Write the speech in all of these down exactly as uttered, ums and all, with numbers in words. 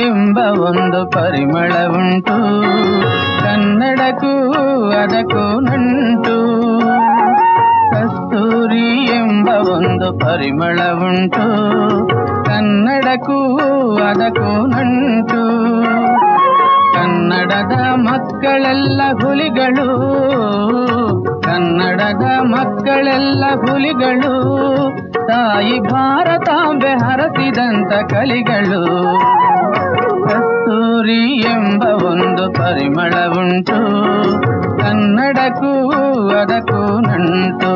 ಎಂಬ ಒಂದು ಪರಿಮಳವುಂಟು, ಕನ್ನಡಕ್ಕೂ ಅದಕ್ಕೂ ನಂಟು. ಕಸ್ತೂರಿ ಎಂಬ ಒಂದು ಪರಿಮಳವುಂಟು, ಕನ್ನಡಕ್ಕೂ ಅದಕ್ಕೂ ನಂಟು. ಕನ್ನಡದ ಮಕ್ಕಳೆಲ್ಲ ಹುಲಿಗಳು, ಕನ್ನಡದ ಮಕ್ಕಳೆಲ್ಲ ಹುಲಿಗಳು, ತಾಯಿ ಭಾರತಾಂಬೆ ಹರಸಿದಂತ ಕಲಿಗಳು. ಕಸ್ತೂರಿ ಎಂಬ ಒಂದು ಪರಿಮಳವುಂಟು, ಕನ್ನಡಕ್ಕೂ ಅದಕ್ಕೂ ನಂಟು.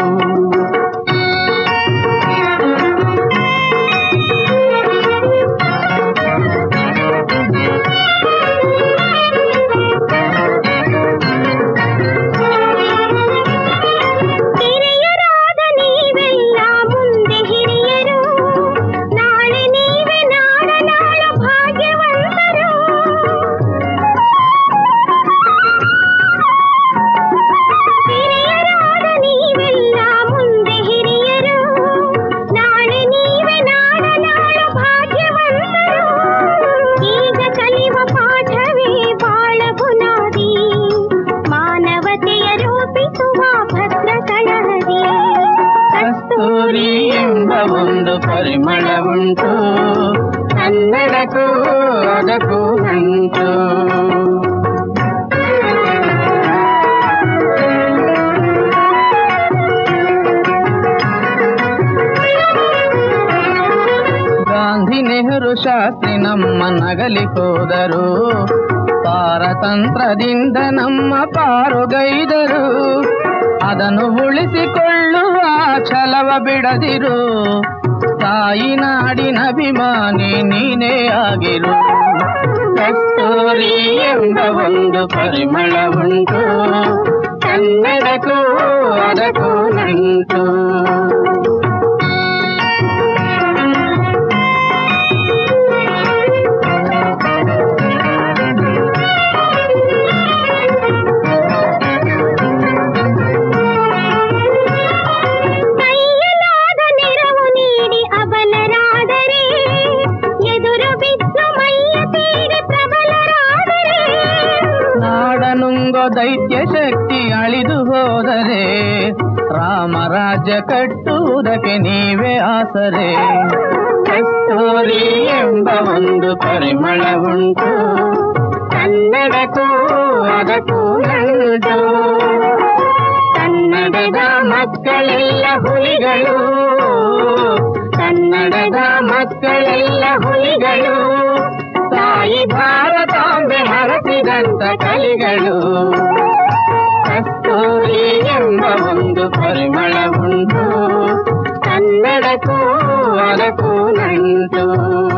ಕಸ್ತೂರಿ ಎಂಬ ಒಂದು ಪರಿಮಳವುಂಟು, ಕನ್ನಡಕ್ಕೂ ಅದಕ್ಕೂ ನಂಟು. ಗಾಂಧಿ ನೆಹರು ಶಾಸ್ತ್ರಿ ನಮ್ಮ ನಗಲಿ ಹೋದರು, ಪಾರತಂತ್ರದಿಂದ ನಮ್ಮ ಪಾರುಗೈದರು. ಅದನ್ನು ಉಳಿಸಿಕೊಳ್ಳುವ ಛಲವ ಬಿಡದಿರು, ತಾಯಿ ನಾಡಿನ ಅಭಿಮಾನಿ ನೀನೇ ಆಗಿರು. ಕಸ್ತೂರಿ ಎಂಬ ಒಂದು ಪರಿಮಳವುಂಟು, ಕನ್ನಡಕ್ಕೂ ಅದಕ್ಕೂ ನಂಟು. ನುಂಗೋ ದೈತ್ಯ ಶಕ್ತಿ ಅಳಿದು ಹೋದರೆ, ರಾಮರಾಜ್ಯ ಕಟ್ಟುವುದಕ್ಕೆ ನೀವೇ ಆಸರೆ. ಕಸ್ತೂರಿ ಎಂಬ ಒಂದು ಪರಿಮಳವುಂಟು, ಕನ್ನಡಕ್ಕೂ ಅದಕ್ಕೂ ನಂಟು. ಕನ್ನಡದ ಮಕ್ಕಳೆಲ್ಲ ಹುಲಿಗಳು, ಕನ್ನಡದ ಮಕ್ಕಳೆಲ್ಲ ಹುಲಿಗಳು, ತಾಯಿ ಭಾರತಾಂಬೆ ಹರಸಿದಂತ ಕಲಿಗಳು. ಕಸ್ತೂರಿ ಎಂಬ ಒಂದು ಪರಿಮಳವುಂಟು, ಕನ್ನಡಕ್ಕೂ ಅದಕ್ಕೂ ನಂಟು.